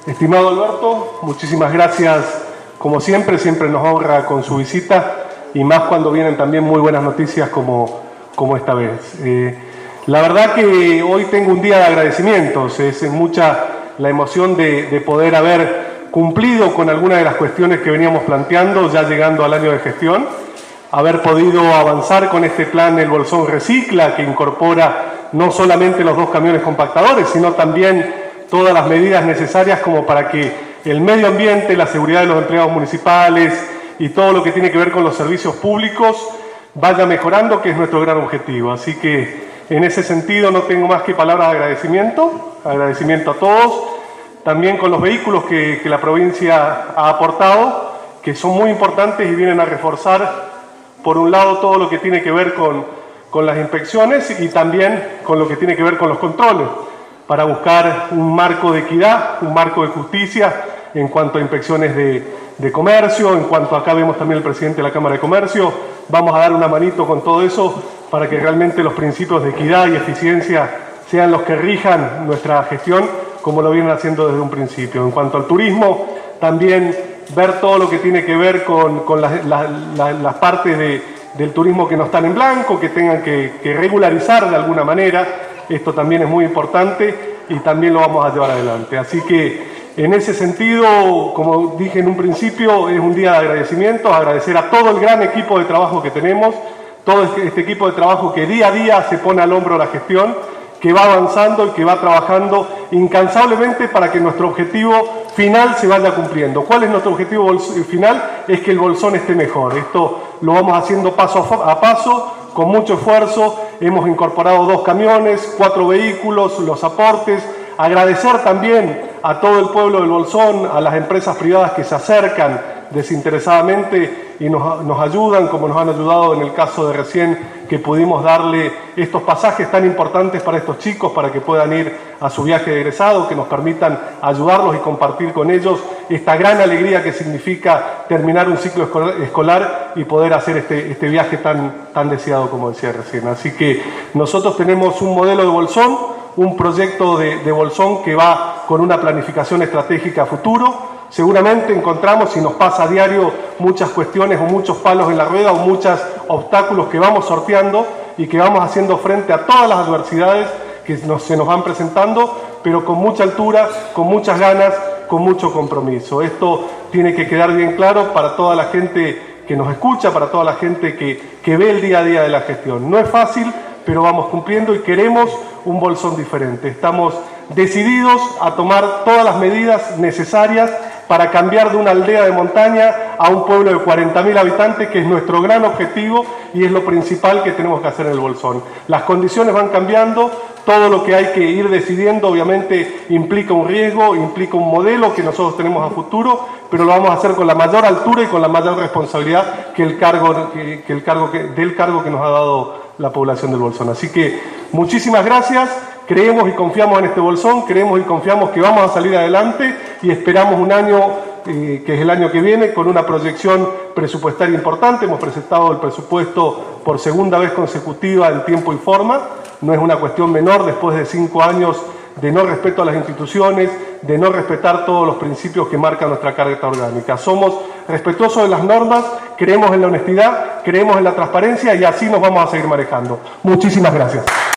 Estimado Alberto, muchísimas gracias, como siempre nos honra con su visita y más cuando vienen también muy buenas noticias como esta vez. La verdad que hoy tengo un día de agradecimientos, es mucha la emoción de poder haber cumplido con algunas de las cuestiones que veníamos planteando ya llegando al año de gestión, haber podido avanzar con este plan El Bolsón Recicla, que incorpora no solamente los 2 camiones compactadores, sino también todas las medidas necesarias como para que el medio ambiente, la seguridad de los empleados municipales y todo lo que tiene que ver con los servicios públicos vaya mejorando, que es nuestro gran objetivo. Así que en ese sentido no tengo más que palabras de agradecimiento a todos, también con los vehículos que la provincia ha aportado, que son muy importantes y vienen a reforzar, por un lado, todo lo que tiene que ver con las inspecciones y también con lo que tiene que ver con los controles, para buscar un marco de equidad, un marco de justicia en cuanto a inspecciones de comercio, en cuanto acá vemos también el presidente de la Cámara de Comercio. Vamos a dar una manito con todo eso para que realmente los principios de equidad y eficiencia sean los que rijan nuestra gestión, como lo vienen haciendo desde un principio. En cuanto al turismo, también ver todo lo que tiene que ver con las partes del turismo que no están en blanco, que tengan que regularizar de alguna manera. Esto también es muy importante y también lo vamos a llevar adelante. Así que en ese sentido, como dije en un principio, es un día de agradecimientos, agradecer a todo el gran equipo de trabajo que tenemos, todo este equipo de trabajo que día a día se pone al hombro la gestión, que va avanzando y que va trabajando incansablemente para que nuestro objetivo final se vaya cumpliendo. ¿Cuál es nuestro objetivo final? Es que el Bolsón esté mejor. Esto lo vamos haciendo paso a paso, con mucho esfuerzo. Hemos incorporado 2 camiones, 4 vehículos, los aportes. Agradecer también a todo el pueblo del Bolsón, a las empresas privadas que se acercan desinteresadamente y nos ayudan, como nos han ayudado en el caso de recién, que pudimos darle estos pasajes tan importantes para estos chicos, para que puedan ir a su viaje de egresado, que nos permitan ayudarlos y compartir con ellos esta gran alegría que significa terminar un ciclo escolar y poder hacer este viaje tan deseado, como decía recién. Así que nosotros tenemos un modelo de Bolsón, un proyecto de Bolsón que va con una planificación estratégica a futuro. Seguramente encontramos, y nos pasa a diario, muchas cuestiones o muchos palos en la rueda o muchos obstáculos que vamos sorteando y que vamos haciendo frente a todas las adversidades que se nos van presentando, pero con mucha altura, con muchas ganas, con mucho compromiso. Esto tiene que quedar bien claro para toda la gente que nos escucha, para toda la gente que ve el día a día de la gestión. No es fácil, pero vamos cumpliendo y queremos un Bolsón diferente. Estamos decididos a tomar todas las medidas necesarias para cambiar de una aldea de montaña a un pueblo de 40.000 habitantes, que es nuestro gran objetivo y es lo principal que tenemos que hacer en el Bolsón. Las condiciones van cambiando, todo lo que hay que ir decidiendo obviamente implica un riesgo, implica un modelo que nosotros tenemos a futuro, pero lo vamos a hacer con la mayor altura y con la mayor responsabilidad del cargo que nos ha dado la población del Bolsón. Así que muchísimas gracias. Creemos y confiamos en este Bolsón, creemos y confiamos que vamos a salir adelante y esperamos un año, que es el año que viene, con una proyección presupuestaria importante. Hemos presentado el presupuesto por segunda vez consecutiva en tiempo y forma. No es una cuestión menor después de 5 años de no respeto a las instituciones, de no respetar todos los principios que marca nuestra Carta Orgánica. Somos respetuosos de las normas, creemos en la honestidad, creemos en la transparencia y así nos vamos a seguir manejando. Muchísimas gracias.